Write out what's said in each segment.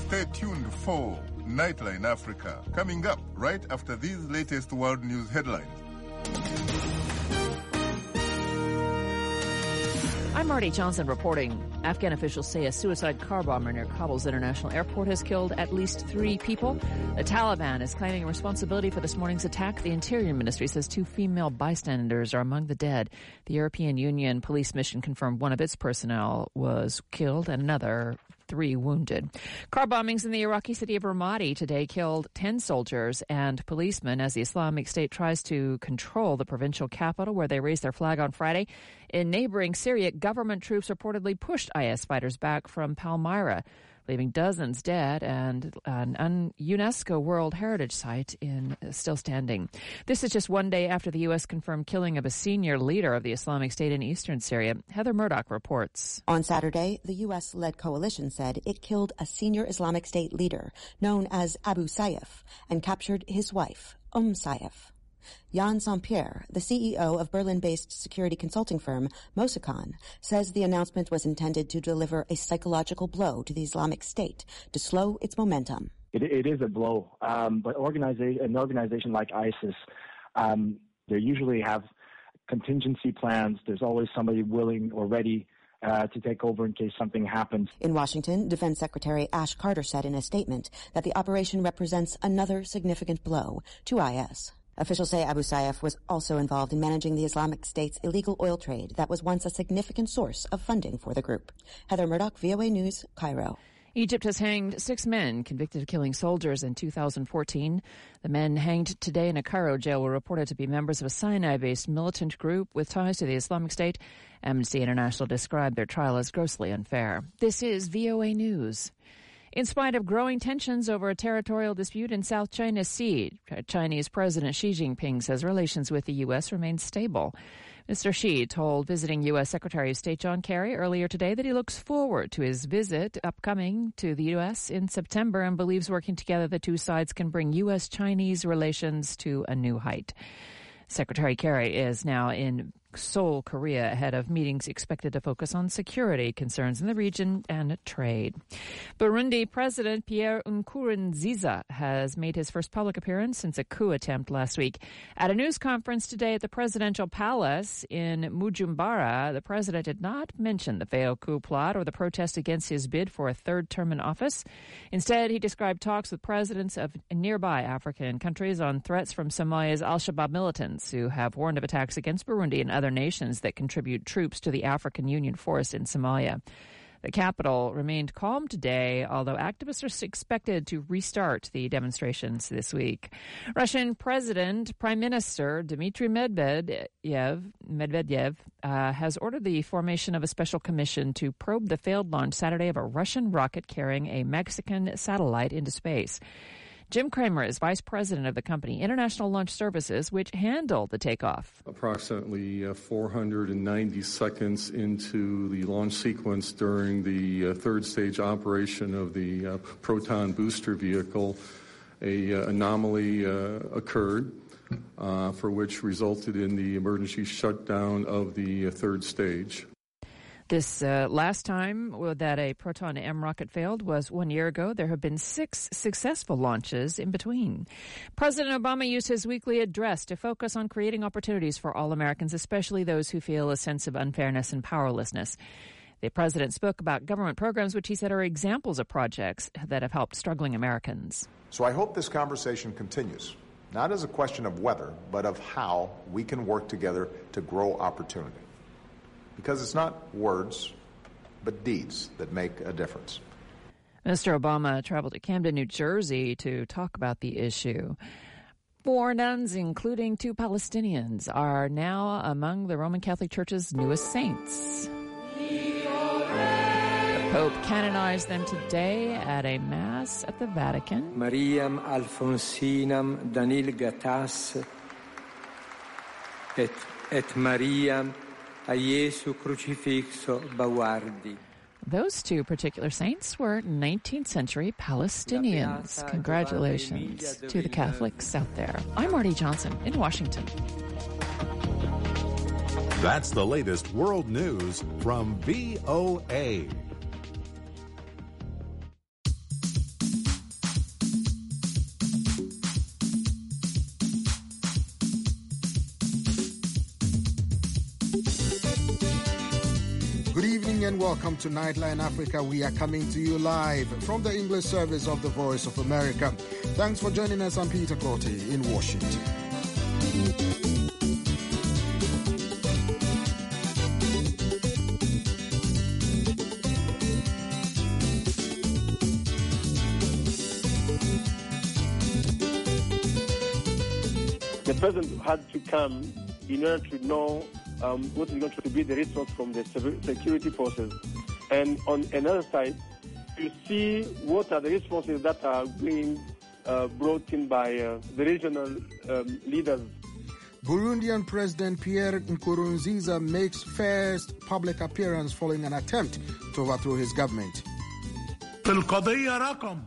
Stay tuned for Nightline Africa, coming up right after these latest world news headlines. I'm Marty Johnson reporting. Afghan officials say a suicide car bomber near Kabul's international airport has killed at least 3 people. The Taliban is claiming responsibility for this morning's attack. The Interior Ministry says 2 female bystanders are among the dead. The European Union police mission confirmed one of its personnel was killed and another 3 wounded. Car bombings in the Iraqi city of Ramadi today killed 10 soldiers and policemen as the Islamic State tries to control the provincial capital where they raised their flag on Friday. In neighboring Syria, government troops reportedly pushed IS fighters back from Palmyra, leaving dozens dead and an UNESCO World Heritage Site still standing. This is just one day after the U.S. confirmed killing of a senior leader of the Islamic State in eastern Syria. Heather Murdoch reports. On Saturday, the U.S.-led coalition said it killed a senior Islamic State leader known as Abu Sayyaf and captured his wife, Sayyaf. Jan Saint-Pierre, the CEO of Berlin-based security consulting firm Mosicon, says the announcement was intended to deliver a psychological blow to the Islamic State to slow its momentum. It is a blow, but an organization like ISIS, they usually have contingency plans. There's always somebody willing or ready to take over in case something happens. In Washington, Defense Secretary Ash Carter said in a statement that the operation represents another significant blow to IS. Officials say Abu Sayyaf was also involved in managing the Islamic State's illegal oil trade that was once a significant source of funding for the group. Heather Murdoch, VOA News, Cairo. Egypt has hanged 6 men convicted of killing soldiers in 2014. The men hanged today in a Cairo jail were reported to be members of a Sinai-based militant group with ties to the Islamic State. Amnesty International described their trial as grossly unfair. This is VOA News. In spite of growing tensions over a territorial dispute in South China Sea, Chinese President Xi Jinping says relations with the U.S. remain stable. Mr. Xi told visiting U.S. Secretary of State John Kerry earlier today that he looks forward to his visit upcoming to the U.S. in September and believes working together the two sides can bring U.S.-Chinese relations to a new height. Secretary Kerry is now in Seoul, Korea, ahead of meetings expected to focus on security concerns in the region and trade. Burundi President Pierre Nkurunziza has made his first public appearance since a coup attempt last week. At a news conference today at the presidential palace in Bujumbura, the president did not mention the failed coup plot or the protest against his bid for a 3rd term in office. Instead, he described talks with presidents of nearby African countries on threats from Somalia's al-Shabaab militants who have warned of attacks against Burundi and other nations that contribute troops to the African Union force in Somalia. The capital remained calm today, although activists are expected to restart the demonstrations this week. Russian Prime Minister Dmitry Medvedev has ordered the formation of a special commission to probe the failed launch Saturday of a Russian rocket carrying a Mexican satellite into space. Jim Kramer is vice president of the company International Launch Services, which handled the takeoff. Approximately 490 seconds into the launch sequence during the 3rd stage operation of the Proton booster vehicle, an anomaly occurred, for which resulted in the emergency shutdown of the 3rd stage. This last time that a Proton M rocket failed was 1 year ago. There have been 6 successful launches in between. President Obama used his weekly address to focus on creating opportunities for all Americans, especially those who feel a sense of unfairness and powerlessness. The president spoke about government programs, which he said are examples of projects that have helped struggling Americans. So I hope this conversation continues, not as a question of whether, but of how we can work together to grow opportunity. Because it's not words, but deeds that make a difference. Mr. Obama traveled to Camden, New Jersey to talk about the issue. 4 nuns, including 2 Palestinians, are now among the Roman Catholic Church's newest saints. The Pope canonized them today at a Mass at the Vatican. Mariam Alfonsinam Danilgatas et Mariam a Jesu Crucifixo Bawardi. Those 2 particular saints were 19th century Palestinians. Congratulations to the Catholics out there. I'm Marty Johnson in Washington. That's the latest world news from VOA. evening and welcome to Nightline Africa. We are coming to you live from the English service of the Voice of America. Thanks for joining us. I'm Peter Clotty in Washington. The president had to come in order to know what is going to be the response from the security forces. And on another side, to see what are the responses that are being brought in by the regional leaders. Burundian President Pierre Nkurunziza makes first public appearance following an attempt to overthrow his government. في القضية رقم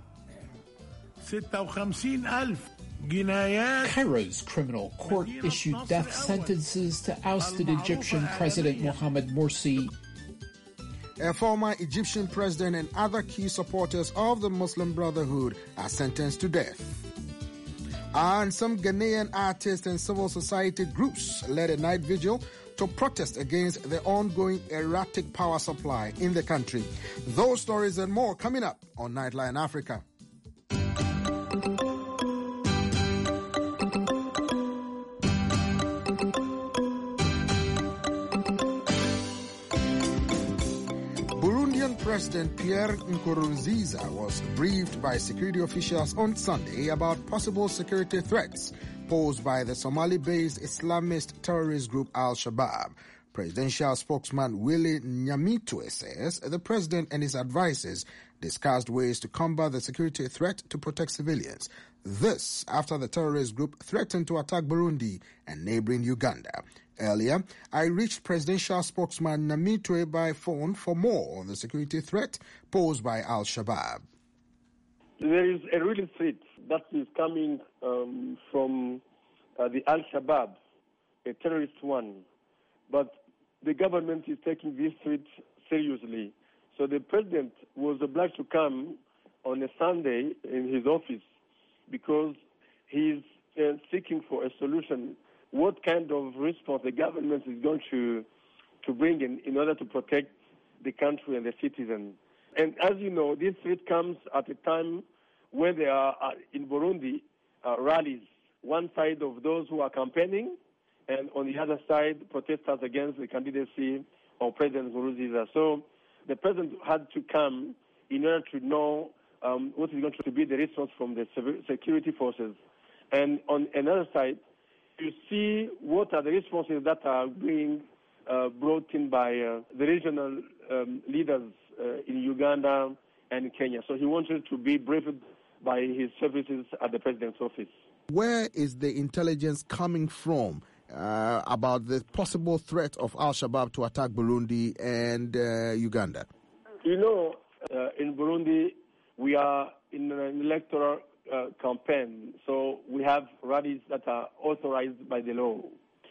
56,000 Cairo's criminal court issued death sentences to ousted Egyptian President Mohamed Morsi. A former Egyptian president and other key supporters of the Muslim Brotherhood are sentenced to death. And some Ghanaian artists and civil society groups led a night vigil to protest against the ongoing erratic power supply in the country. Those stories and more coming up on Nightline Africa. President Pierre Nkurunziza was briefed by security officials on Sunday about possible security threats posed by the Somali-based Islamist terrorist group Al-Shabaab. Presidential spokesman Willie Nyamitwe says the president and his advisors discussed ways to combat the security threat to protect civilians. This after the terrorist group threatened to attack Burundi and neighboring Uganda. Earlier, I reached presidential spokesman Nyamitwe by phone for more on the security threat posed by Al-Shabaab. There is a real threat that is coming from the Al-Shabaab, a terrorist one. But the government is taking this threat seriously. So the president was obliged to come on a Sunday in his office because he's seeking for a solution. What kind of response the government is going to bring in order to protect the country and the citizens. And as you know, this threat comes at a time when there are in Burundi rallies, one side of those who are campaigning, and on the other side, protesters against the candidacy of President Nkurunziza. So the president had to come in order to know what is going to be the response from the security forces. And on another side, to see what are the responses that are being brought in by the regional leaders in Uganda and Kenya. So he wanted to be briefed by his services at the president's office. Where is the intelligence coming from about the possible threat of Al-Shabaab to attack Burundi and Uganda? You know, in Burundi, we are in an electoral campaign, so we have rallies that are authorized by the law.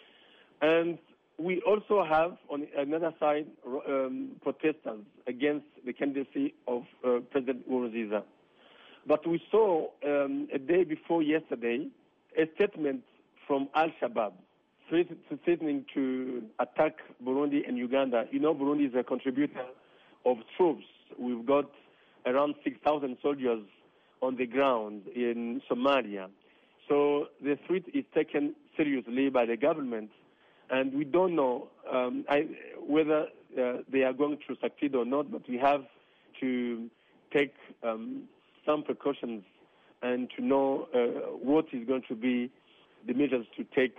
And we also have, on another side, protesters against the candidacy of President Nkurunziza. But we saw a day before yesterday a statement from Al-Shabaab threatening to attack Burundi and Uganda. You know, Burundi is a contributor of troops. We've got around 6,000 soldiers on the ground in Somalia. So the threat is taken seriously by the government, and we don't know whether they are going to succeed or not, but we have to take some precautions and to know what is going to be the measures to take.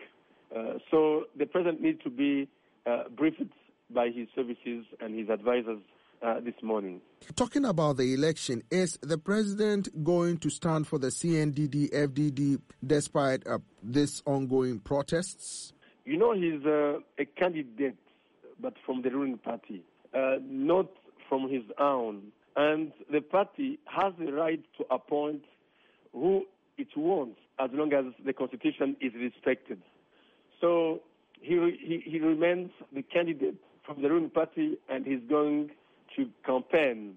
So the president needs to be briefed by his services and his advisors this morning. Talking about the election, is the president going to stand for the CNDD-FDD despite this ongoing protests? You know, he's a candidate, but from the ruling party, not from his own. And the party has the right to appoint who it wants as long as the constitution is respected. So he remains the candidate from the ruling party, and he's going to campaign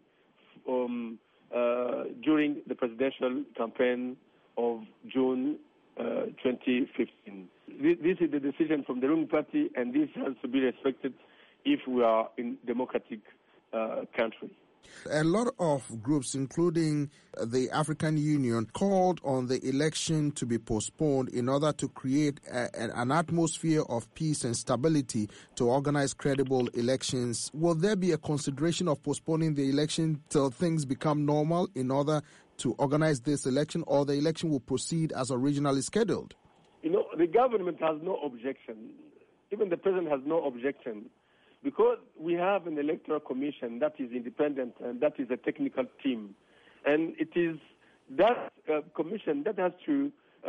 during the presidential campaign of June 2015. This is the decision from the ruling party, and this has to be respected if we are in democratic country. A lot of groups, including the African Union, called on the election to be postponed in order to create an atmosphere of peace and stability to organize credible elections. Will there be a consideration of postponing the election till things become normal in order to organize this election, or the election will proceed as originally scheduled? The government has no objection. Even the president has no objection. Because we have an electoral commission that is independent and that is a technical team. And it is that commission that has to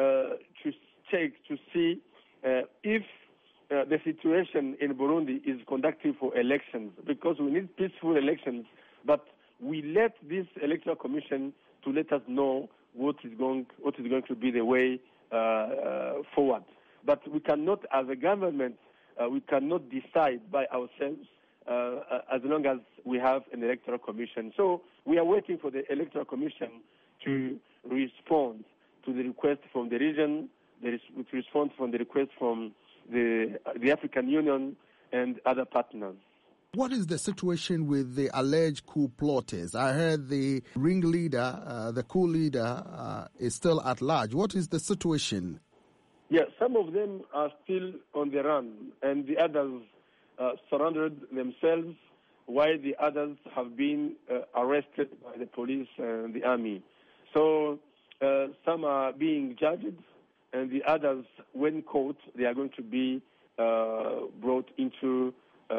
check to see if the situation in Burundi is conducive for elections, because we need peaceful elections. But we let this electoral commission to let us know what is going to be the way forward. But we cannot, as a government, we cannot decide by ourselves as long as we have an electoral commission. So we are waiting for the electoral commission to respond to the request from the region, to respond from the request from the African Union and other partners. What is the situation with the alleged coup plotters? I heard the ringleader, the coup leader, is still at large. What is the situation? Yeah, some of them are still on the run, and the others surrendered themselves, while the others have been arrested by the police and the army. So some are being judged, and the others, when caught, they are going to be brought into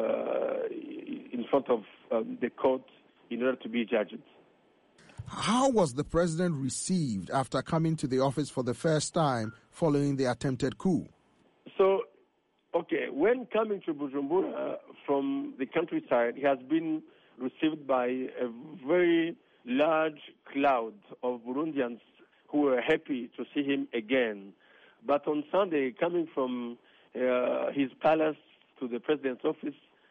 in front of the court in order to be judged. How was the president received after coming to the office for the first time following the attempted coup? So, when coming to Bujumbura from the countryside, he has been received by a very large cloud of Burundians who were happy to see him again. But on Sunday, coming from his palace to the president's office,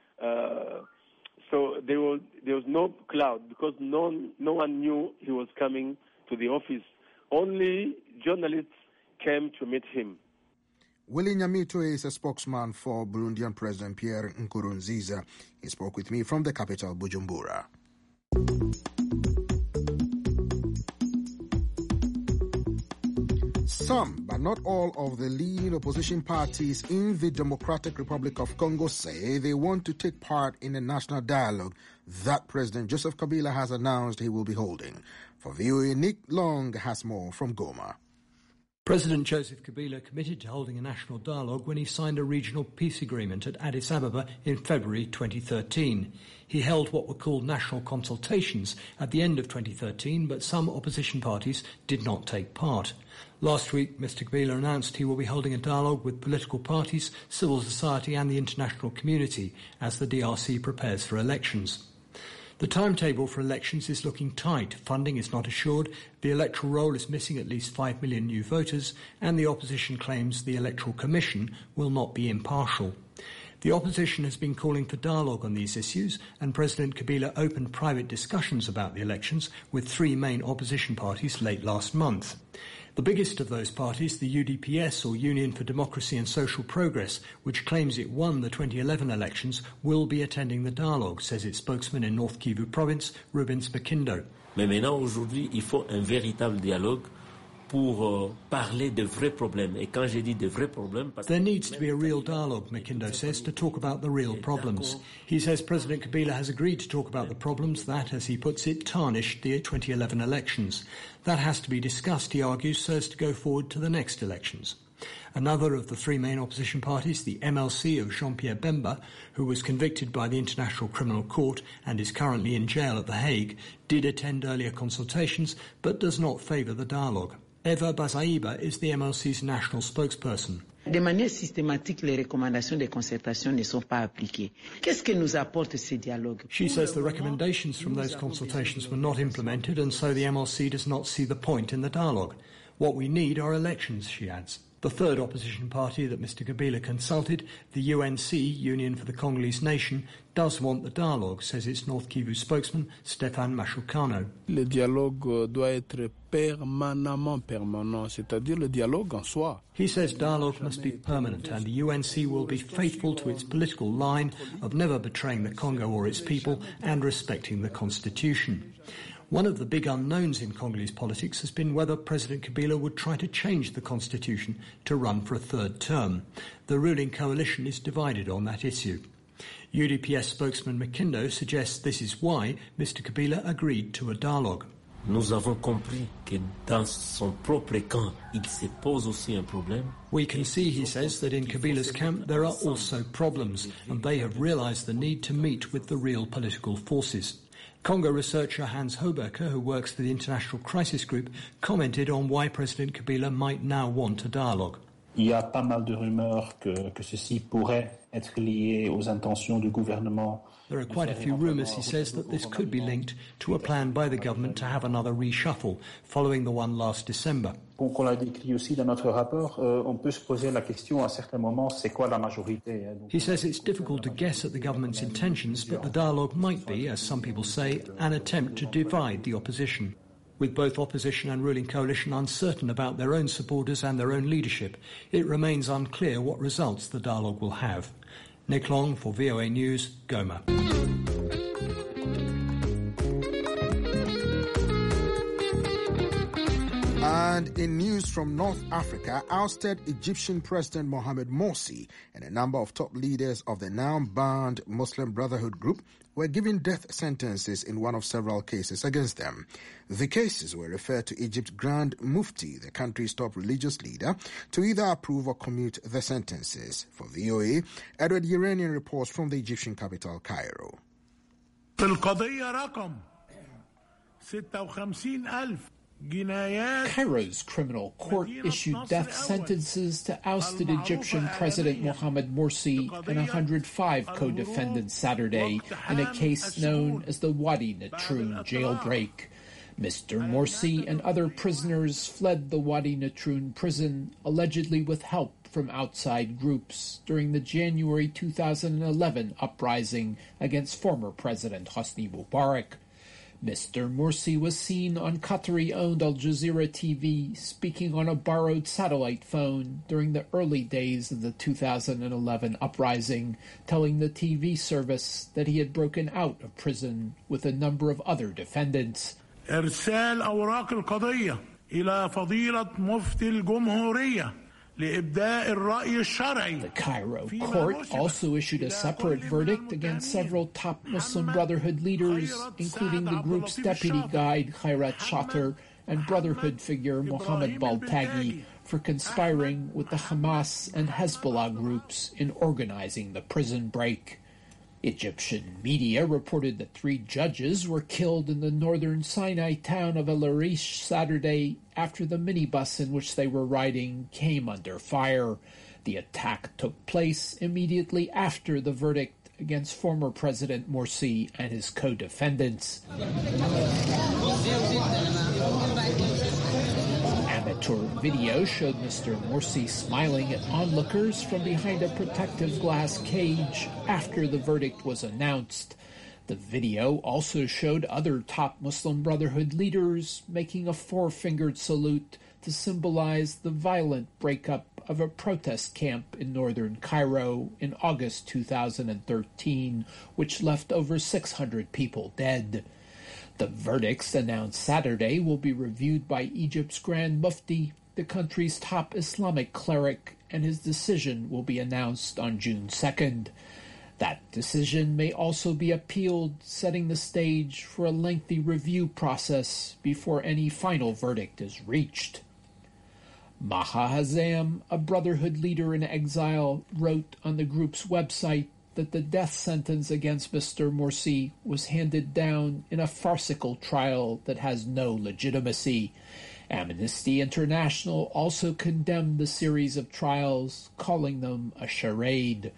so there was no cloud because no one knew he was coming to the office. Only journalists came to meet him. Willy Nyamitwe is a spokesman for Burundian President Pierre Nkurunziza. He spoke with me from the capital, Bujumbura. Some, but not all, of the leading opposition parties in the Democratic Republic of Congo say they want to take part in a national dialogue that President Joseph Kabila has announced he will be holding. For VOA, Nick Long has more from Goma. President Joseph Kabila committed to holding a national dialogue when he signed a regional peace agreement at Addis Ababa in February 2013. He held what were called national consultations at the end of 2013, but some opposition parties did not take part. Last week, Mr. Kabila announced he will be holding a dialogue with political parties, civil society and the international community as the DRC prepares for elections. The timetable for elections is looking tight. Funding is not assured, the electoral roll is missing at least 5 million new voters, and the opposition claims the Electoral Commission will not be impartial. The opposition has been calling for dialogue on these issues, and President Kabila opened private discussions about the elections with 3 main opposition parties late last month. The biggest of those parties, the UDPS, or Union for Democracy and Social Progress, which claims it won the 2011 elections, will be attending the dialogue, says its spokesman in North Kivu province, Rubens Makindo. Mais maintenant, aujourd'hui, il faut un véritable dialogue pour parler de vrais problèmes. Et quand je dis de vrais problèmes... There needs to be a real dialogue, Makindo says, to talk about the real problems. He says President Kabila has agreed to talk about the problems that, as he puts it, tarnished the 2011 elections. That has to be discussed, he argues, so as to go forward to the next elections. Another of the 3 main opposition parties, the MLC of Jean-Pierre Bemba, who was convicted by the International Criminal Court and is currently in jail at The Hague, did attend earlier consultations but does not favour the dialogue. Eva Bazaiba is the MLC's national spokesperson. De manière systématique, les recommandations de concertation ne sont pas appliquées. Qu'est-ce que nous apporte ces dialogues? She says the recommendations from those consultations were not implemented, and so the MLC does not see the point in the dialogue. What we need are elections, she adds. The third opposition party that Mr. Kabila consulted, the UNC, Union for the Congolese Nation, does want the dialogue, says its North Kivu spokesman, Stéphane Mashukano. Le dialogue doit être permanent, c'est-à-dire le dialogue en soi. He says dialogue must be permanent and the UNC will be faithful to its political line of never betraying the Congo or its people and respecting the constitution. One of the big unknowns in Congolese politics has been whether President Kabila would try to change the constitution to run for a third term. The ruling coalition is divided on that issue. UDPS spokesman Mkindo suggests this is why Mr. Kabila agreed to a dialogue. Nous avons compris que dans son propre camp, il se pose aussi un problème. We can see, he says, that in Kabila's camp there are also problems, and they have realised the need to meet with the real political forces. Congo researcher Hans Hobecker, who works for the International Crisis Group, commented on why President Kabila might now want a dialogue. Il y a pas mal de rumeurs que ceci pourrait être lié aux intentions du gouvernement. There are quite a few rumours, he says, that this could be linked to a plan by the government to have another reshuffle, following the one last December. Comme on l'a décrit aussi dans notre rapport, on peut se poser la question à certains moments, c'est quoi la majorité? He says it's difficult to guess at the government's intentions, but the dialogue might be, as some people say, an attempt to divide the opposition. With both opposition and ruling coalition uncertain about their own supporters and their own leadership, it remains unclear what results the dialogue will have. Nick Long for VOA News, Goma. And in news from North Africa, ousted Egyptian President Mohamed Morsi and a number of top leaders of the now banned Muslim Brotherhood group were given death sentences in one of several cases against them. The cases were referred to Egypt's Grand Mufti, the country's top religious leader, to either approve or commute the sentences. For VOA, Edward Yeranian reports from the Egyptian capital, Cairo. في القضية رقم 56,000 Cairo's criminal court issued death sentences to ousted Egyptian President Mohamed Morsi and 105 co-defendants Saturday in a case known as the Wadi Natrun jailbreak. Mr. Morsi and other prisoners fled the Wadi Natrun prison, allegedly with help from outside groups, during the January 2011 uprising against former President Hosni Mubarak. Mr. Morsi was seen on Qatari-owned Al Jazeera TV speaking on a borrowed satellite phone during the early days of the 2011 uprising, telling the TV service that he had broken out of prison with a number of other defendants. إرسال أوراق القضية إلى فضيلة مفتي الجمهورية. The Cairo court also issued a separate verdict against several top Muslim Brotherhood leaders, including the group's deputy guide Khairat Shatter and Brotherhood figure Mohammed Baltagi, for conspiring with the Hamas and Hezbollah groups in organizing the prison break. Egyptian media reported that 3 judges were killed in the northern Sinai town of El Arish Saturday after the minibus in which they were riding came under fire. The attack took place immediately after the verdict against former President Morsi and his co-defendants. Amateur video showed Mr. Morsi smiling at onlookers from behind a protective glass cage after the verdict was announced. The video also showed other top Muslim Brotherhood leaders making a 4-fingered salute to symbolize the violent breakup of a protest camp in northern Cairo in August 2013, which left over 600 people dead. The verdicts announced Saturday will be reviewed by Egypt's Grand Mufti, the country's top Islamic cleric, and his decision will be announced on June 2nd. That decision may also be appealed, setting the stage for a lengthy review process before any final verdict is reached. Maha Hazam, a Brotherhood leader in exile, wrote on the group's website that the death sentence against Mr. Morsi was handed down in a farcical trial that has no legitimacy. Amnesty International also condemned the series of trials, calling them a charade.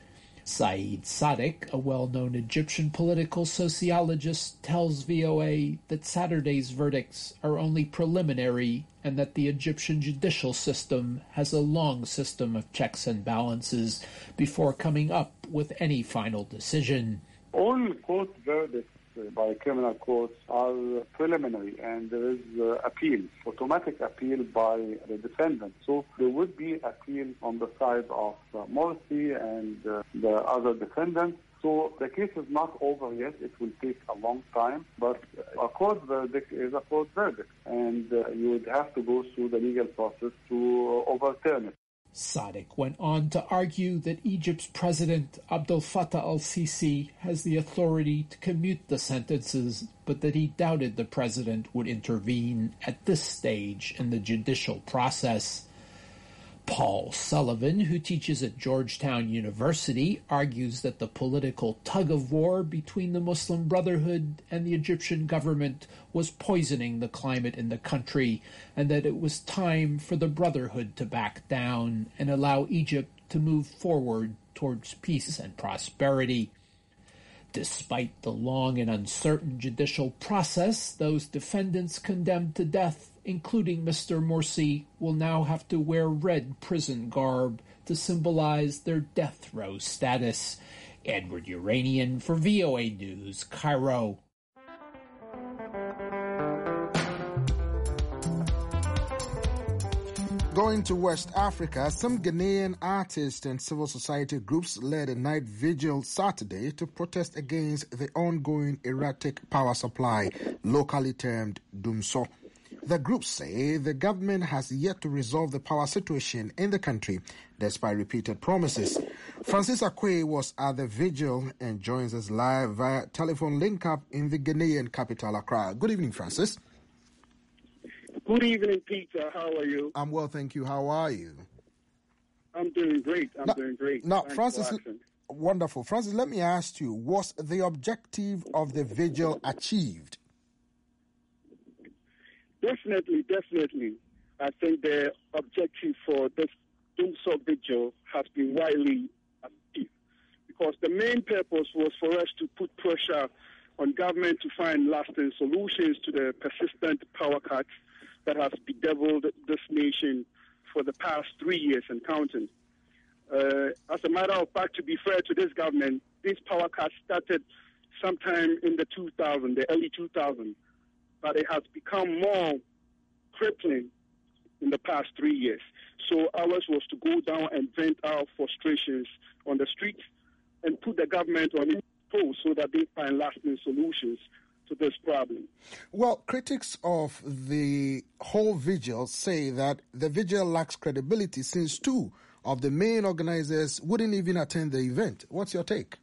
Saeed Sadiq, a well-known Egyptian political sociologist, tells VOA that Saturday's verdicts are only preliminary and that the Egyptian judicial system has a long system of checks and balances before coming up with any final decision. All court verdicts by criminal courts are preliminary, and there is appeal, automatic appeal by the defendant. So there would be appeal on the side of Morsi and the other defendants. So the case is not over yet. It will take a long time, but a court verdict is a court verdict, and you would have to go through the legal process to overturn it. Sadiq went on to argue that Egypt's president, Abdel Fattah al-Sisi, has the authority to commute the sentences, but that he doubted the president would intervene at this stage in the judicial process. Paul Sullivan, who teaches at Georgetown University, argues that the political tug-of-war between the Muslim Brotherhood and the Egyptian government was poisoning the climate in the country, and that it was time for the Brotherhood to back down and allow Egypt to move forward towards peace and prosperity. Despite the long and uncertain judicial process, those defendants condemned to death, including Mr. Morsi, will now have to wear red prison garb to symbolize their death row status. Edward Uranian for VOA News, Cairo. Going to West Africa, some Ghanaian artists and civil society groups led a night vigil Saturday to protest against the ongoing erratic power supply, locally termed Dumso. The groups say the government has yet to resolve the power situation in the country, despite repeated promises. Francis Akwe was at the vigil and joins us live via telephone link-up in the Ghanaian capital, Accra. Good evening, Francis. Good evening, Peter. How are you? I'm well, thank you. How are you? I'm doing great. Doing great. Now, Thanks, Francis, wonderful. Francis, let me ask you, was the objective of the vigil achieved? Definitely. I think the objective for this Dumso vigil has been widely achieved, because the main purpose was for us to put pressure on government to find lasting solutions to the persistent power cuts that has bedeviled this nation for the past 3 years and counting. As a matter of fact, to be fair to this government, these power cuts started sometime in the early 2000s, but it has become more crippling in the past 3 years. So ours was to go down and vent our frustrations on the streets and put the government on its toes so that they find lasting solutions to this problem. Well, critics of the whole vigil say that the vigil lacks credibility since two of the main organizers wouldn't even attend the event. What's your take?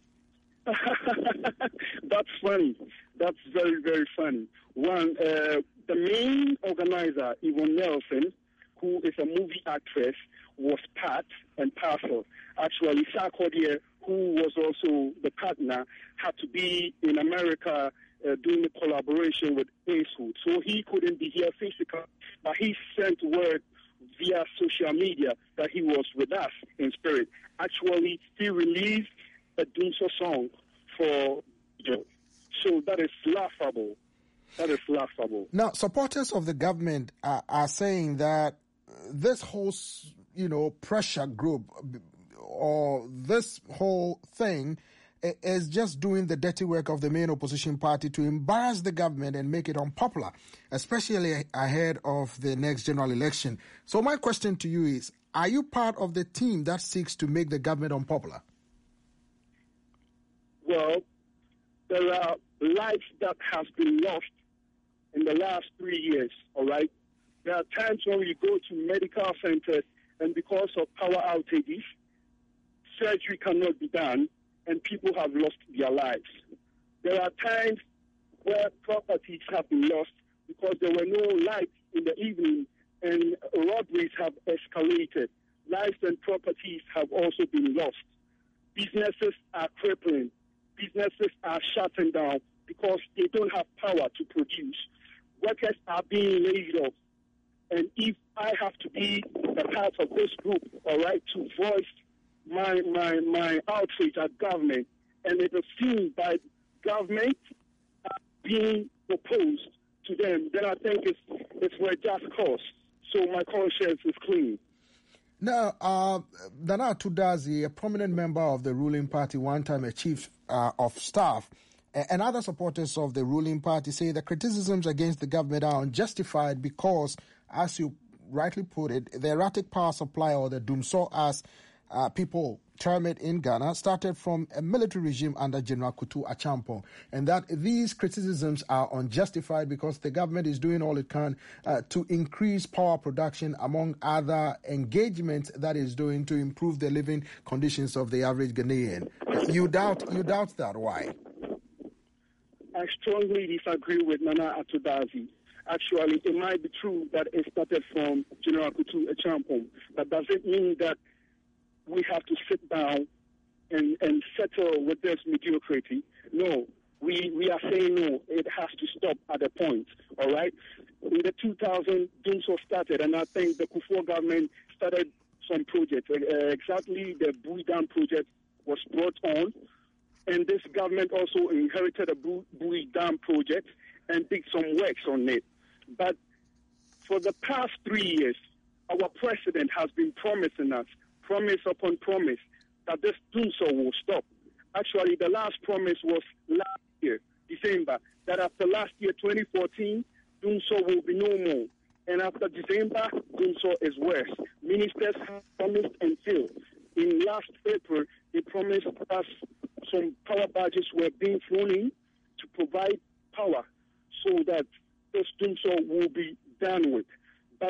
That's funny. That's very, very funny. One, the main organizer, Yvonne Nelson, who is a movie actress, was part and parcel. Actually, Sarkodie, who was also the partner, had to be in America doing a collaboration with Acewood. So he couldn't be here physically, but he sent word via social media that he was with us in spirit. Actually, he released a Dumso song for Joe. So that is laughable. Now, supporters of the government are saying that this whole, pressure group or this whole thing is just doing the dirty work of the main opposition party to embarrass the government and make it unpopular, especially ahead of the next general election. So my question to you is, are you part of the team that seeks to make the government unpopular? Well, there are lives that have been lost in the last 3 years, all right? There are times when we go to medical centers and because of power outages, surgery cannot be done and people have lost their lives. There are times where properties have been lost because there were no lights in the evening and robberies have escalated. Lives and properties have also been lost. Businesses are crippling. Businesses are shutting down because they don't have power to produce. Workers are being laid off. And if I have to be a part of this group, all right, to voice my outreach at government, and it is seen by government being opposed to them, then I think it's for a just cause. So my conscience is clean. Now, Dana Tudazi, a prominent member of the ruling party, one time a chief of staff, and other supporters of the ruling party say the criticisms against the government are unjustified because, as you rightly put it, the erratic power supply, or the Dumso as people term it in Ghana, started from a military regime under General Kutu Achampong, and that these criticisms are unjustified because the government is doing all it can to increase power production, among other engagements that is doing to improve the living conditions of the average Ghanaian. You doubt that. Why? I strongly disagree with Nana Atudazi. Actually, it might be true that it started from General Kutu Achampong, but does it mean that we have to sit down and settle with this mediocrity? No. We are saying no. It has to stop at a point, all right? In the 2000, Dumso started, and I think the Kufuor government started some projects. Exactly, the Bui Dam project was brought on, and this government also inherited a Bui Dam project and did some works on it. But for the past 3 years, our president has been promising us, promise upon promise, that this Dumso will stop. Actually, the last promise was last year, December, that after last year, 2014, Dumso will be no more. And after December, Dumso is worse. Ministers have promised and failed. In last April, they promised us some power barges were being flown in to provide power so that this Dumso will be done with. But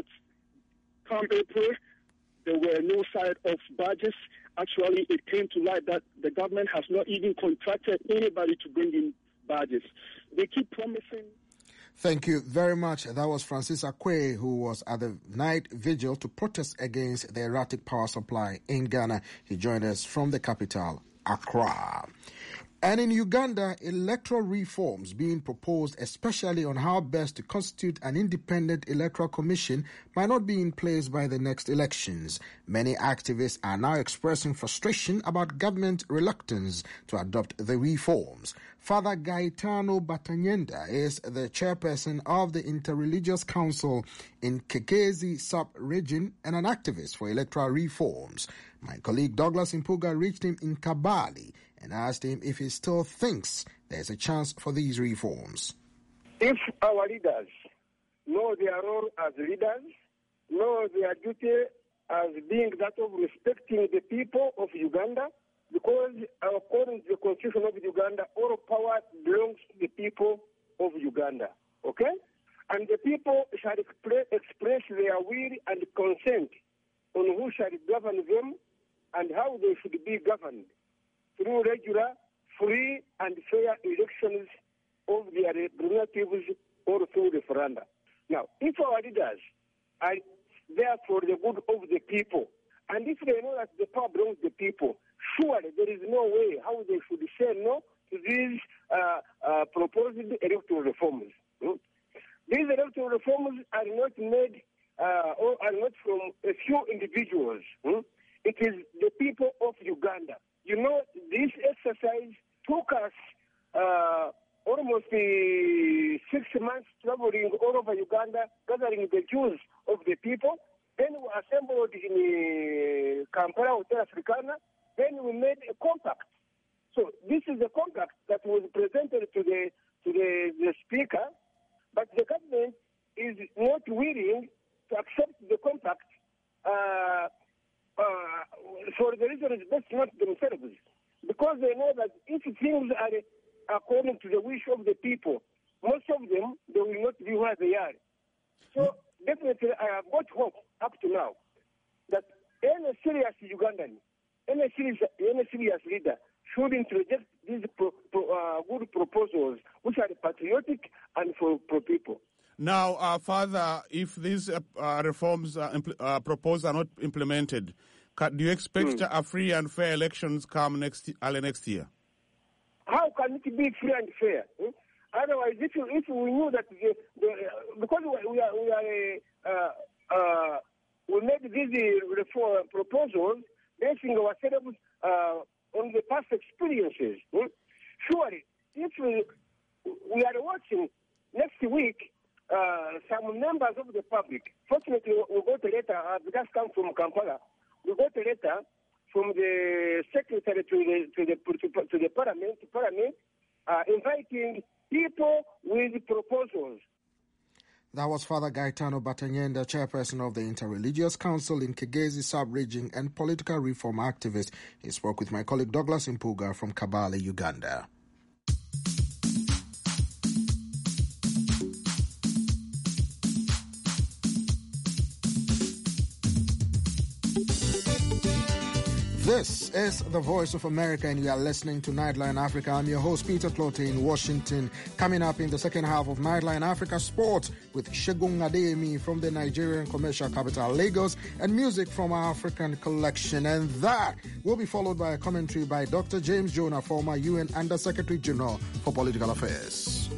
come April, there were no sign of barges. Actually, it came to light that the government has not even contracted anybody to bring in barges. They keep promising. Thank you very much. That was Francis Akwe, who was at the night vigil to protest against the erratic power supply in Ghana. He joined us from the capital, Accra. And in Uganda, electoral reforms being proposed, especially on how best to constitute an independent electoral commission, might not be in place by the next elections. Many activists are now expressing frustration about government reluctance to adopt the reforms. Father Gaetano Batanyenda is the chairperson of the Interreligious Council in Kekezi sub-region and an activist for electoral reforms. My colleague Douglas Impuga reached him in Kabali and asked him if he still thinks there's a chance for these reforms. If our leaders know their role as leaders, know their duty as being that of respecting the people of Uganda, because according to the Constitution of Uganda, all power belongs to the people of Uganda, okay? And the people shall express their will and consent on who shall govern them and how they should be governed through regular, free, and fair elections of their representatives or through referenda. Now, if our leaders are there for the good of the people, and if they know that the power belongs to the people, surely there is no way how they should say no to these proposed electoral reforms. These electoral reforms are not made or are not from a few individuals. It is the people of Uganda. You know, this exercise took us almost 6 months traveling all over Uganda, gathering the views of the people. Then we assembled in Kampala Hotel Africana. Then we made a compact. So this is a compact that was presented to the speaker, but the government is not willing to accept the compact for the reasons best not themselves, because they know that if things are according to the wish of the people, most of them, they will not be where they are. So definitely I have got hope up to now that any serious Ugandan, any serious leader shouldn't reject these good proposals, which are patriotic and for people. Now, Father, if these reforms proposed are not implemented, do you expect a free and fair elections come early next year? How can it be free and fair? Otherwise, if we knew that because we made these reform proposals basing ourselves on the past experiences. Surely, if we are watching next week, some members of the public, fortunately, we got a letter, I've just come from Kampala, we got a letter from the secretary to the parliament, inviting people with proposals. That was Father Gaetano Batanyenda, chairperson of the Interreligious Council in Kigezi Sub-Region and political reform activist. He spoke with my colleague Douglas Impuga from Kabale, Uganda. This is the Voice of America, and you are listening to Nightline Africa. I'm your host, Peter Clote in Washington. Coming up in the second half of Nightline Africa Sports with Segun Adeyemi from the Nigerian commercial capital, Lagos, and music from our African collection. And that will be followed by a commentary by Dr. James Jonah, former UN Under-Secretary General for Political Affairs.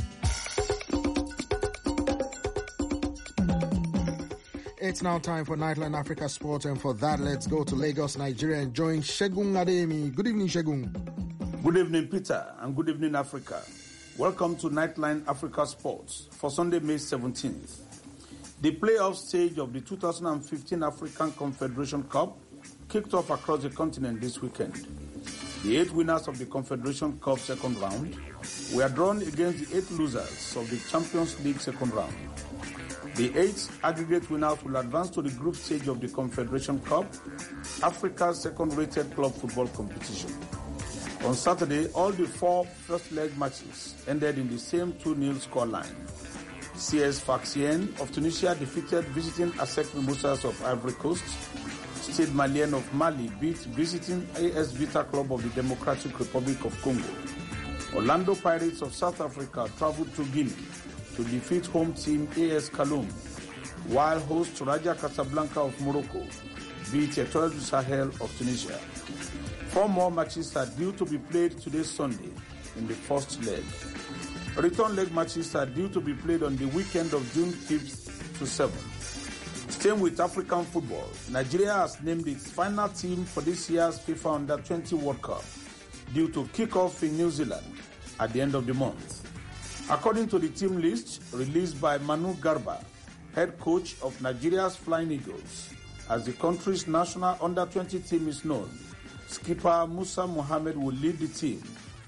It's now time for Nightline Africa Sport, and for that, let's go to Lagos, Nigeria, and join Segun Adeyemi. Good evening, Segun. Good evening, Peter, and good evening, Africa. Welcome to Nightline Africa Sports for Sunday, May 17th. The playoff stage of the 2015 African Confederation Cup kicked off across the continent this weekend. The 8 winners of the Confederation Cup second round were drawn against the 8 losers of the Champions League second round. The 8 aggregate winners will advance to the group stage of the Confederation Cup, Africa's second-rated club football competition. On Saturday, all the 4 first-leg matches ended in the same 2-0 scoreline. CS Sfaxien of Tunisia defeated visiting ASEC Mimosas of Ivory Coast. Stade Malien of Mali beat visiting AS Vita Club of the Democratic Republic of Congo. Orlando Pirates of South Africa traveled to Guinea to defeat home team AS Kaloum, while host Raja Casablanca of Morocco beat Etoile du Sahel of Tunisia. 4 more matches are due to be played today Sunday in the first leg. Return leg matches are due to be played on the weekend of June 5th to 7th. Staying with African football, Nigeria has named its final team for this year's FIFA Under-20 World Cup, due to kick-off in New Zealand at the end of the month. According to the team list released by Manu Garba, head coach of Nigeria's Flying Eagles, as the country's national under-20 team is known, skipper Musa Mohammed will lead the team.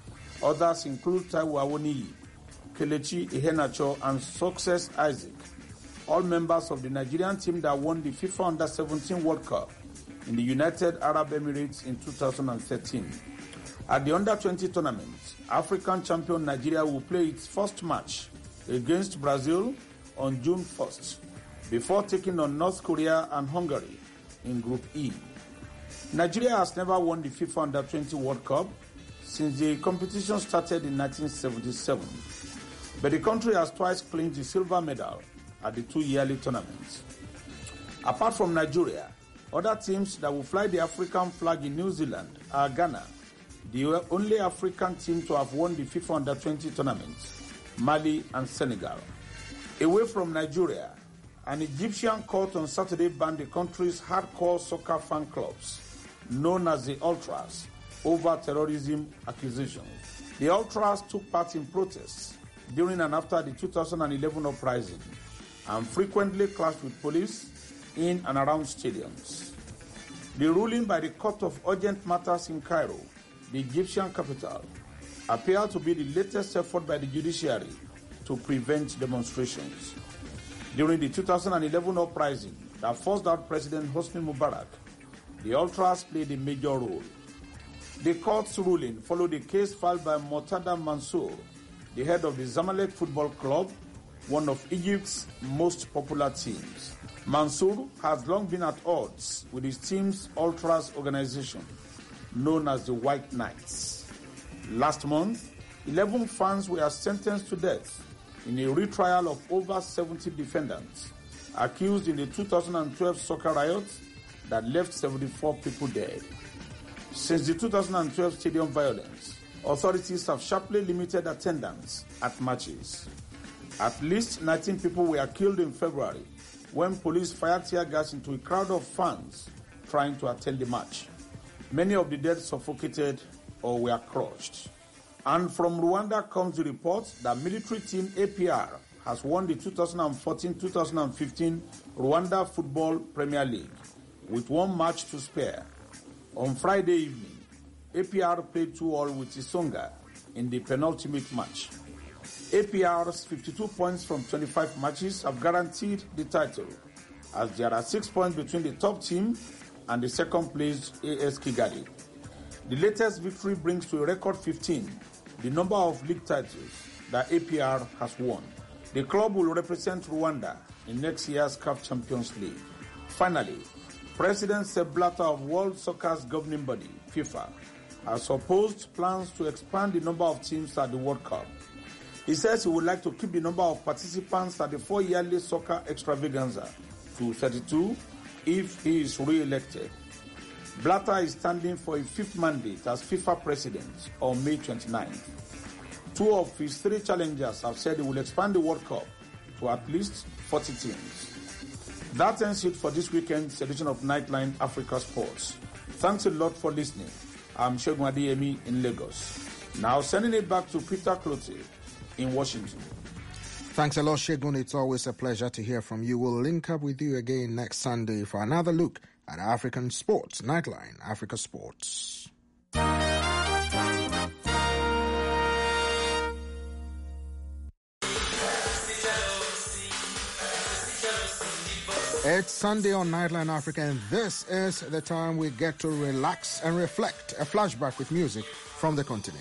Others include Taiwo Awoniyi, Kelechi Iheanacho, and Success Isaac, all members of the Nigerian team that won the FIFA Under-17 World Cup in the United Arab Emirates in 2013. At the Under-20 tournament, African champion Nigeria will play its first match against Brazil on June 1st, before taking on North Korea and Hungary in Group E. Nigeria has never won the FIFA Under-20 World Cup since the competition started in 1977, but the country has twice claimed the silver medal at the 2 yearly tournaments. Apart from Nigeria, other teams that will fly the African flag in New Zealand are Ghana, the only African team to have won the FIFA Under-20 tournament, Mali, and Senegal. Away from Nigeria, an Egyptian court on Saturday banned the country's hardcore soccer fan clubs, known as the Ultras, over terrorism accusations. The Ultras took part in protests during and after the 2011 uprising and frequently clashed with police in and around stadiums. The ruling by the Court of Urgent Matters in Cairo, the Egyptian capital, appeared to be the latest effort by the judiciary to prevent demonstrations. During the 2011 uprising that forced out President Hosni Mubarak, the Ultras played a major role. The court's ruling followed a case filed by Murtada Mansour, the head of the Zamalek Football Club, one of Egypt's most popular teams. Mansour has long been at odds with his team's Ultras organization, known as the White Knights. Last month, 11 fans were sentenced to death in a retrial of over 70 defendants accused in the 2012 soccer riots that left 74 people dead. Since the 2012 stadium violence, authorities have sharply limited attendance at matches. At least 19 people were killed in February when police fired tear gas into a crowd of fans trying to attend the match. Many of the dead suffocated or were crushed. And from Rwanda comes the report that military team APR has won the 2014-2015 Rwanda Football Premier League with one match to spare. On Friday evening, APR played 2-2 with Isonga in the penultimate match. APR's 52 points from 25 matches have guaranteed the title, as there are 6 points between the top team and the second-placed AS Kigali. The latest victory brings to a record 15 the number of league titles that APR has won. The club will represent Rwanda in next year's CAF Champions League. Finally, President Sepp Blatter of World Soccer's governing body, FIFA, has opposed plans to expand the number of teams at the World Cup. He says he would like to keep the number of participants at the 4-yearly soccer extravaganza to 32 if he is re-elected. Blatter is standing for a 5th mandate as FIFA president on May 29th. 2 of his 3 challengers have said they will expand the World Cup to at least 40 teams. That ends it for this weekend's edition of Nightline Africa Sports. Thanks a lot for listening. I'm Segun Adeyemi in Lagos. Now sending it back to Peter Clote in Washington. Thanks a lot, Segun. It's always a pleasure to hear from you. We'll link up with you again next Sunday for another look at African sports. Nightline Africa Sports. It's Sunday on Nightline Africa, and this is the time we get to relax and reflect. A flashback with music from the continent.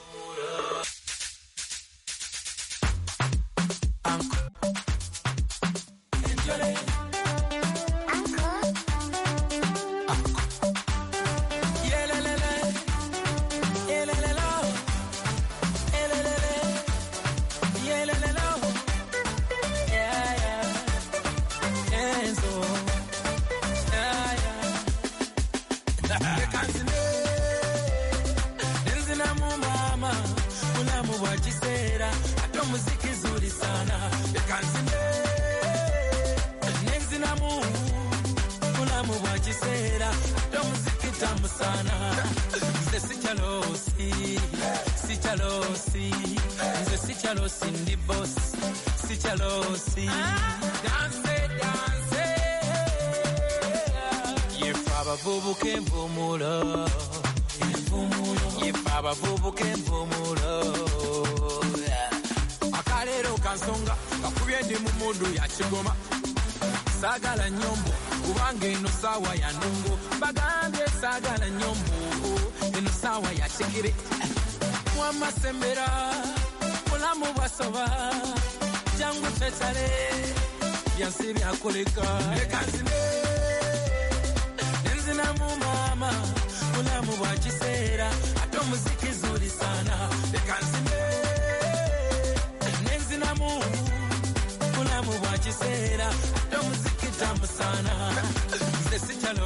Sagala nyombo kubange eno sawa ya ndongo bagambye sagala nyombo eno sawa ya chikiri mwama sembera mulamu basoba jangu tetale byansi byakoleka ekanzine nenzina mu mama mulamu bwa kiseera ato muziki zuri sana ekanzine nenzina mu mulamu bwa kiseera ato muziki tamu sana nze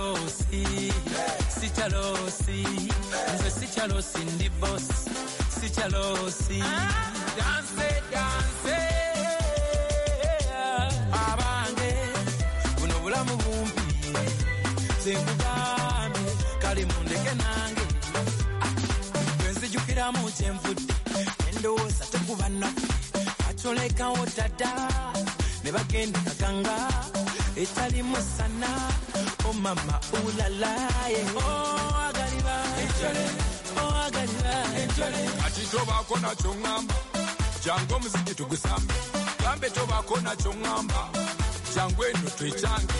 sichalosi nze sichalosi ndi boss sichalosi dance abange buno bulamu bumpi senkugambe kali mundeke nange twenzijukira mu kyenvudde endowooza tekubana atolekawo dada ne bagenda kaganga etali musana o mama ulalaye agaliba ati tobako nakyo ŋŋamba jangu omuziki tugusambe gambe tobako nakyo ŋŋamba jangu eno twekyange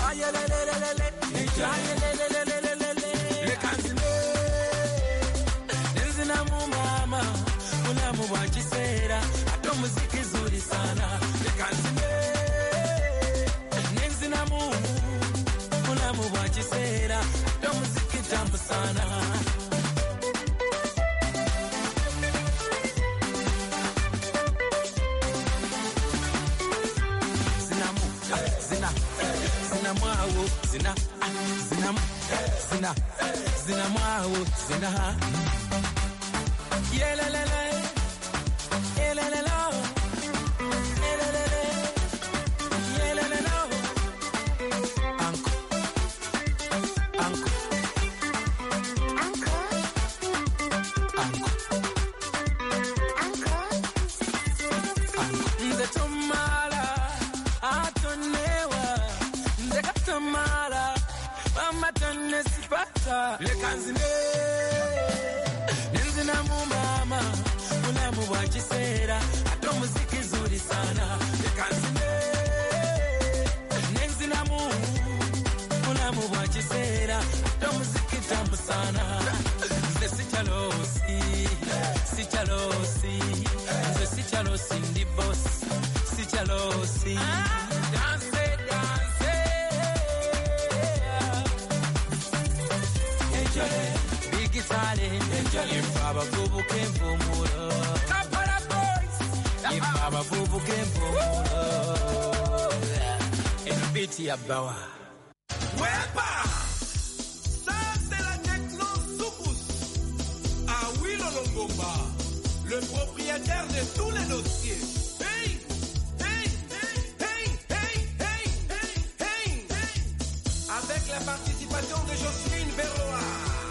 leka nzine nenzinamu mama mulamu bwa kiseera ate omuziki zuri sana leka nzine nenzinamu mulamu bwa kiseera ate omuziki tamu sana zina mwawo zina yelelele yelelelo yelelele yelelelo anko nesipata lekanzine nenzina mumama mulamu wa kisera ato muziki zuri sana lekanzine nenzina mulamu wa kisera ato muziki tamu sana nze sichalosi nze sichalosi ndi boss sichalosi Ifaba vubu kemfumulo Kampala boys Ifaba vubu kemfumulo Elbiti ya bawa Wepa Ça c'est la techno Soukous à Willow Longomba le propriétaire de tous les dossiers. Hey hey hey hey hey hey hey hey avec la participation de Jocelyne Berroa.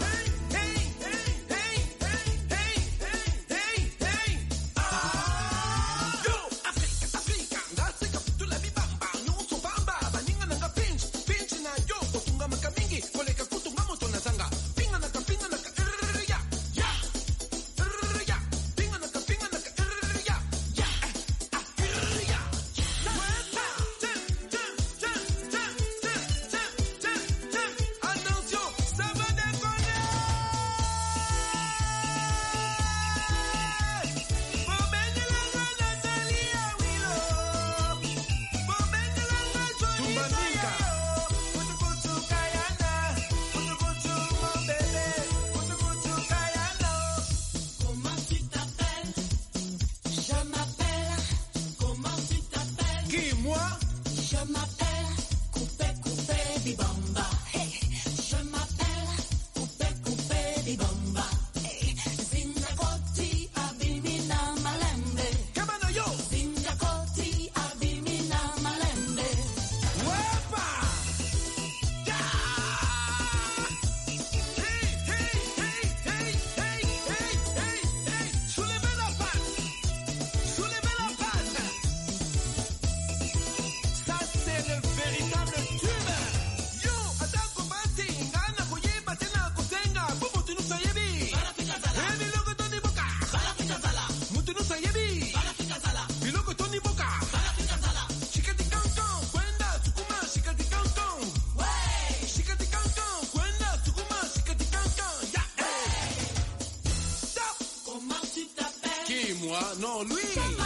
Non, lui.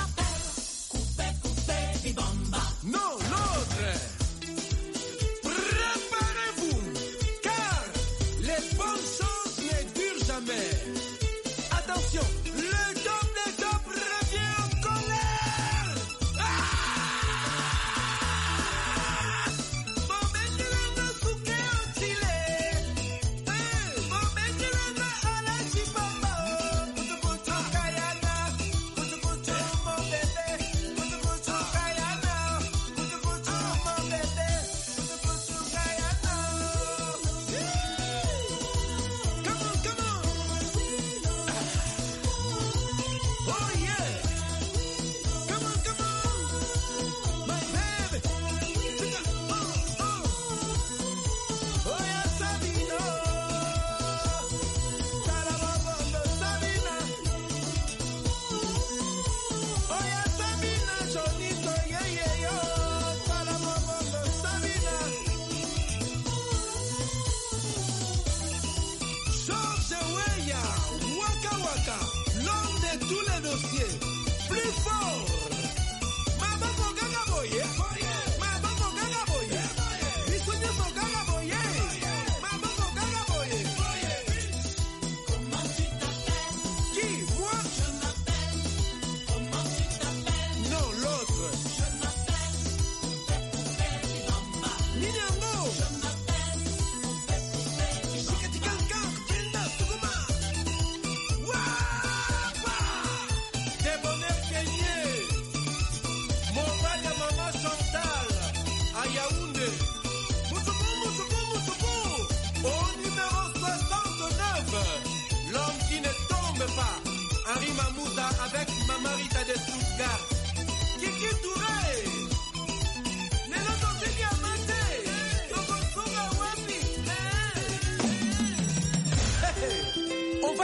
Non, l'autre. Préparez-vous, car les bonnes choses ne durent jamais. Attention, le top des tops revient en colère.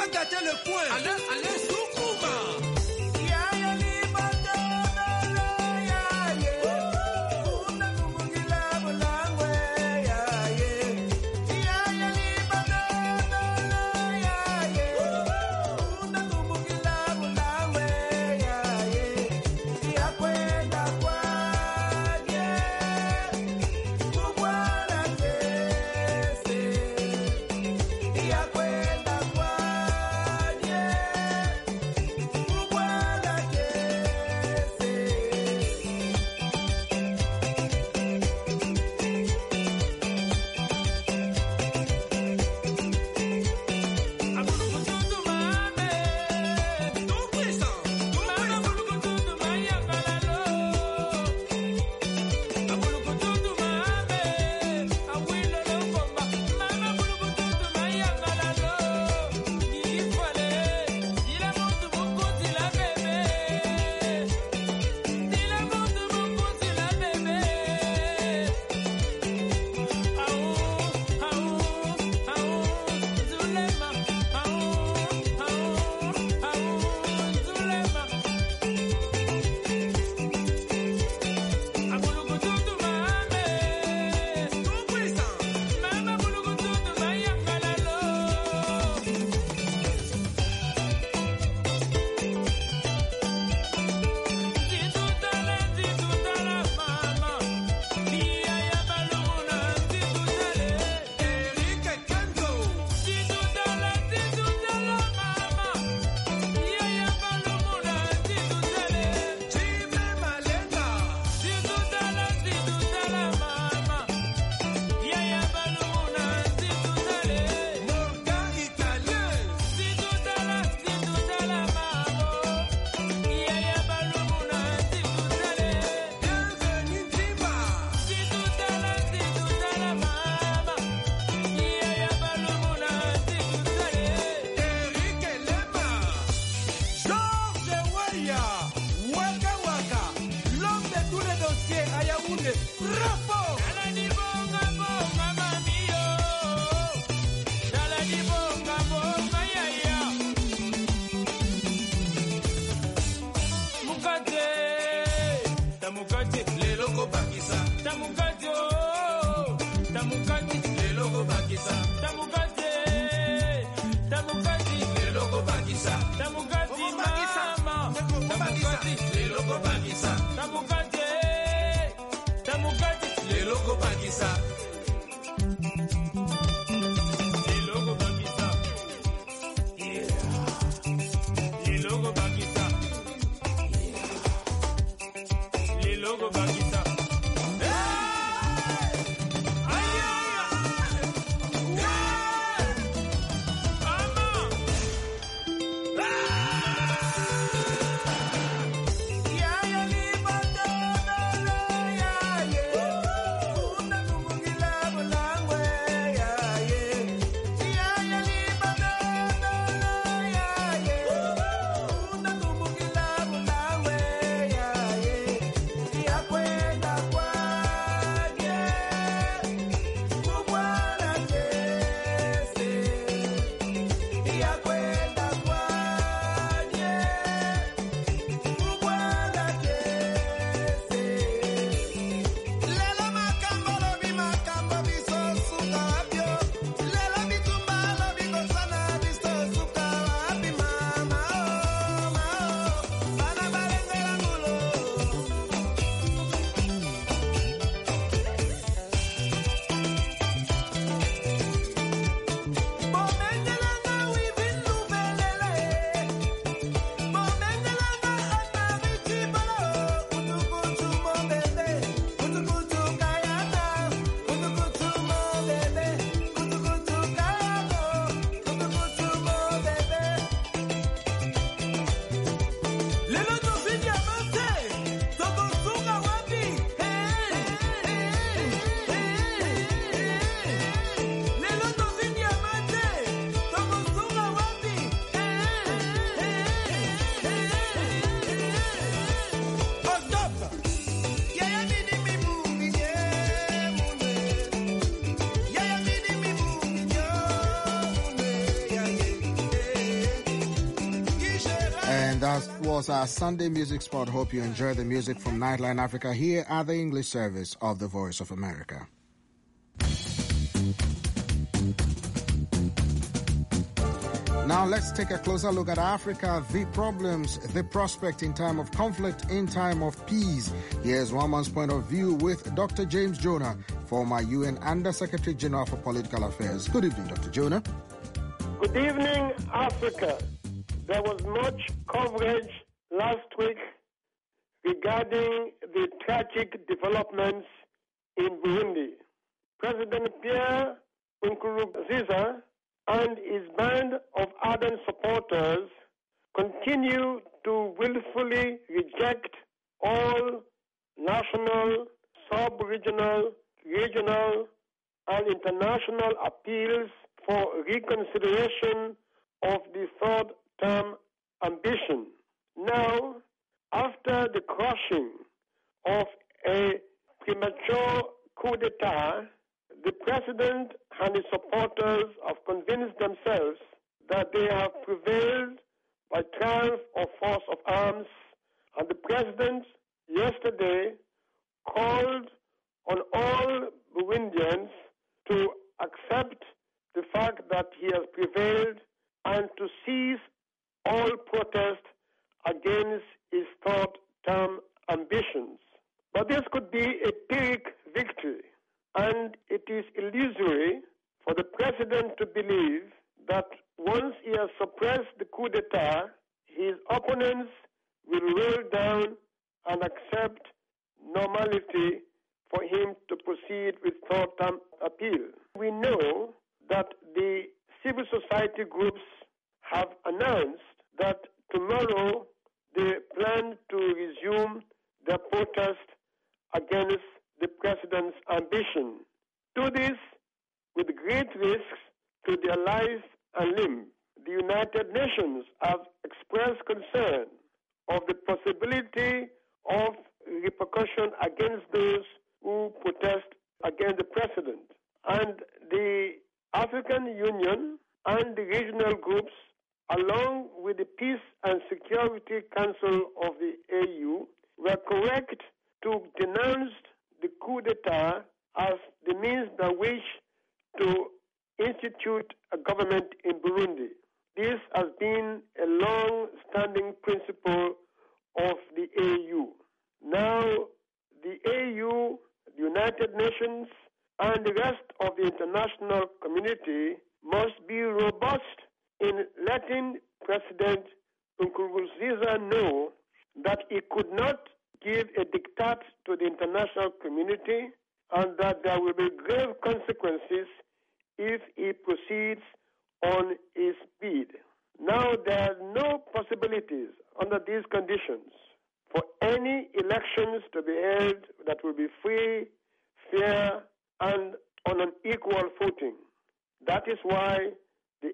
gâter le coin. Allez, Soukouma. was our Sunday music spot. Hope you enjoy the music from Nightline Africa here at the English service of the Voice of America. Now let's take a closer look at Africa, the problems, the prospect in time of conflict, in time of peace. Here's one man's point of view with Dr. James Jonah, former UN Under-Secretary General for Political Affairs. Good evening, Dr. Jonah. Good evening, Africa. There was much coverage last week regarding the tragic developments in Burundi. President Pierre Nkurunziza and his band of ardent supporters continue to willfully reject all national, sub-regional, regional, and international appeals for reconsideration of the third-term ambition. Now, after the crushing of a premature coup d'etat, the president and his supporters have convinced themselves that they have prevailed by triumph or force of arms, and the president yesterday called on all Burundians to accept the fact that he has prevailed and to cease all protest against his third-term ambitions. But this could be a Pyrrhic victory, and it is illusory for the president to believe that once he has suppressed the coup d'etat, his opponents will roll down and accept normality for him to proceed with third-term appeal. We know that the civil society groups have announced that tomorrow they plan to resume their protest against the president's ambition. Do this with great risks to their life and limb. The United Nations have expressed concern of the possibility of repercussion against those who protest against the president. And the African Union and the regional groups, along with the Peace and Security Council of the AU, were correct to denounce the coup d'etat as the means by which to institute a government in Burundi. This has been a long-standing principle of the AU. Now, the AU, the United Nations, and the rest of the international community must be robust in letting President Nkurunziza know that he could not give a diktat to the international community and that there will be grave consequences if he proceeds on his bid. Now, there are no possibilities under these conditions for any elections to be held that will be free, fair, and on an equal footing. That is why the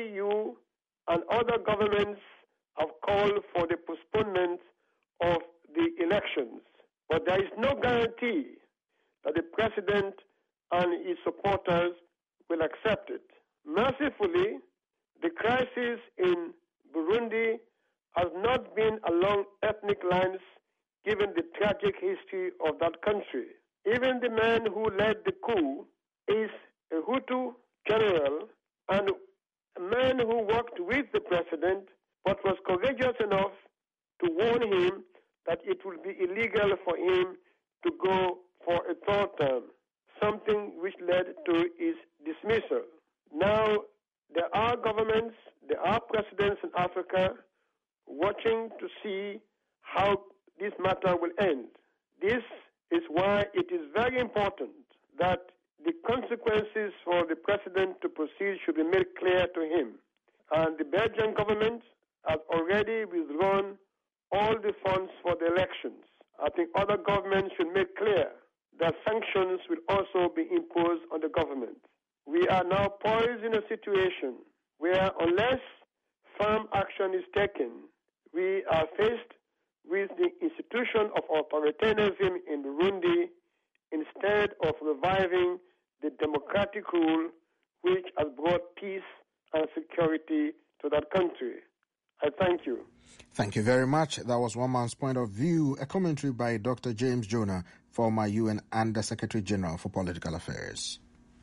AU and other governments have called for the postponement of the elections. But there is no guarantee that the president and his supporters will accept it. Mercifully, the crisis in Burundi has not been along ethnic lines given the tragic history of that country. Even the man who led the coup is a Hutu general and a man who worked with the president but was courageous enough to warn him that it would be illegal for him to go for a third term, something which led to his dismissal. Now, there are governments, there are presidents in Africa watching to see how this matter will end. This is why it is very important that the consequences for the president to proceed should be made clear to him. And the Belgian government has already withdrawn all the funds for the elections. I think other governments should make clear that sanctions will also be imposed on the government. We are now poised in a situation where unless firm action is taken, we are faced with the institution of authoritarianism in Burundi instead of reviving the democratic rule which has brought peace and security to that country. Thank you. Thank you very much. That was One Man's Point of View, a commentary by Dr. James Jonah, former UN Under Secretary General for Political Affairs.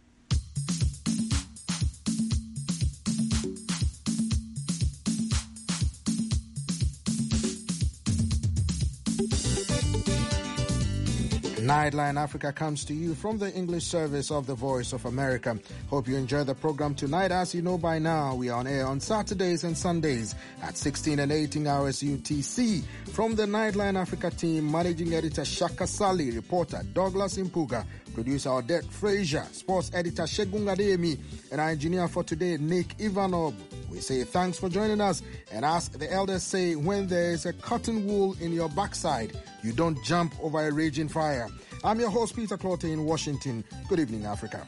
Nightline Africa comes to you from the English service of the Voice of America. Hope you enjoy the program tonight. As you know by now, we are on air on Saturdays and Sundays at 16 and 18 hours UTC. From the Nightline Africa team, Managing Editor Shaka Sali, reporter Douglas Impuga, producer Odette Frazier, sports editor Shegun Adeyemi, and our engineer for today, Nick Ivanov. We say thanks for joining us, and as the elders say, when there is a cotton wool in your backside, you don't jump over a raging fire. I'm your host, Peter Clotte in Washington. Good evening, Africa.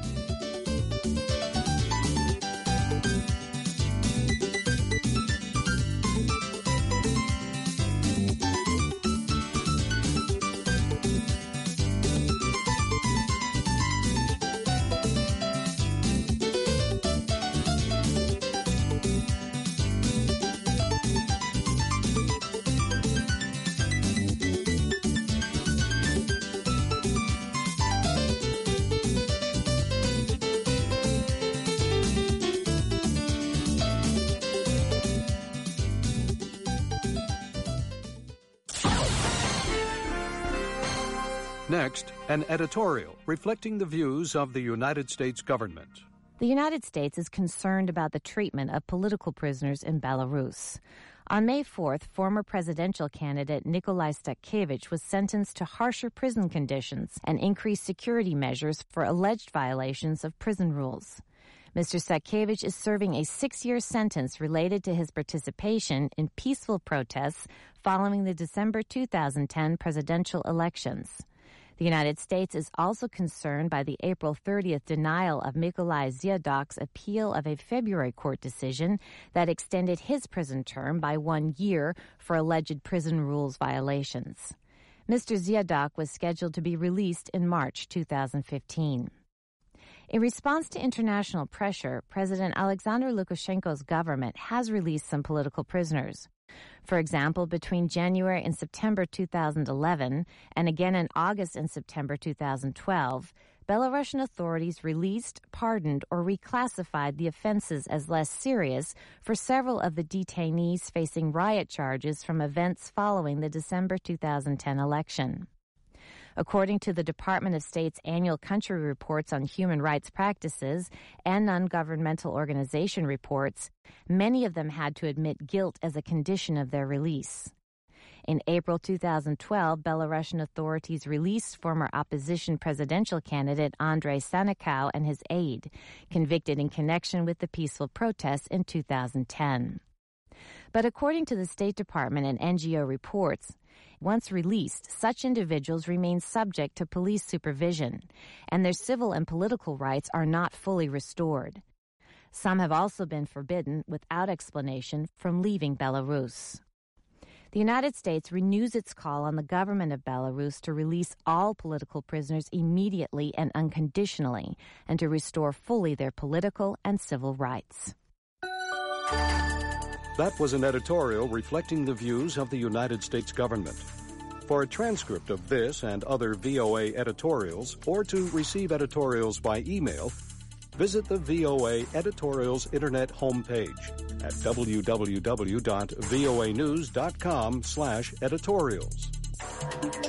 Next, an editorial reflecting the views of the United States government. The United States is concerned about the treatment of political prisoners in Belarus. On May 4th, former presidential candidate Nikolai Statkevich was sentenced to harsher prison conditions and increased security measures for alleged violations of prison rules. Mr. Statkevich is serving a 6-year sentence related to his participation in peaceful protests following the December 2010 presidential elections. The United States is also concerned by the April 30th denial of Mykolai Ziadok's appeal of a February court decision that extended his prison term by 1 year for alleged prison rules violations. Mr. Ziadok was scheduled to be released in March 2015. In response to international pressure, President Alexander Lukashenko's government has released some political prisoners. For example, between January and September 2011, and again in August and September 2012, Belarusian authorities released, pardoned, or reclassified the offenses as less serious for several of the detainees facing riot charges from events following the December 2010 election. According to the Department of State's annual country reports on human rights practices and non-governmental organization reports, many of them had to admit guilt as a condition of their release. In April 2012, Belarusian authorities released former opposition presidential candidate Andrei Sannikau and his aide, convicted in connection with the peaceful protests in 2010. But according to the State Department and NGO reports, once released, such individuals remain subject to police supervision, and their civil and political rights are not fully restored. Some have also been forbidden, without explanation, from leaving Belarus. The United States renews its call on the government of Belarus to release all political prisoners immediately and unconditionally, and to restore fully their political and civil rights. That was an editorial reflecting the views of the United States government. For a transcript of this and other VOA editorials, or to receive editorials by email, visit the VOA Editorials Internet homepage at www.voanews.com/editorials.